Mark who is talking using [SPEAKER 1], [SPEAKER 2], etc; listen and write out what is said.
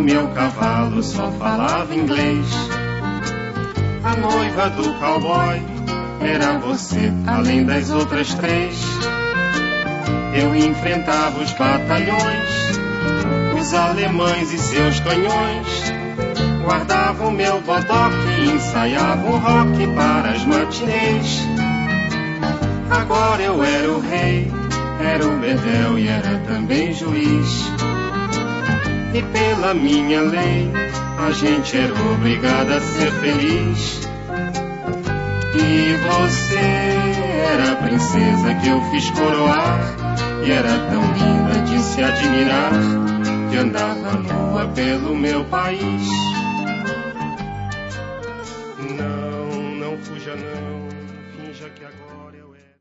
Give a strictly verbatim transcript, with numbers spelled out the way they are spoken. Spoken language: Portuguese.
[SPEAKER 1] meu cavalo só falava inglês. A noiva do cowboy era você, além das outras três. Eu enfrentava os batalhões, os alemães e seus canhões. Guardava o meu bodoque e ensaiava o rock para as matinês. Agora eu era o rei, era o bedel e era também juiz. E pela minha lei, a gente era obrigada a ser feliz. E você era a princesa que eu fiz coroar, e era tão linda de se admirar, que andava nua pelo meu país. Não, não fuja não, finja que agora eu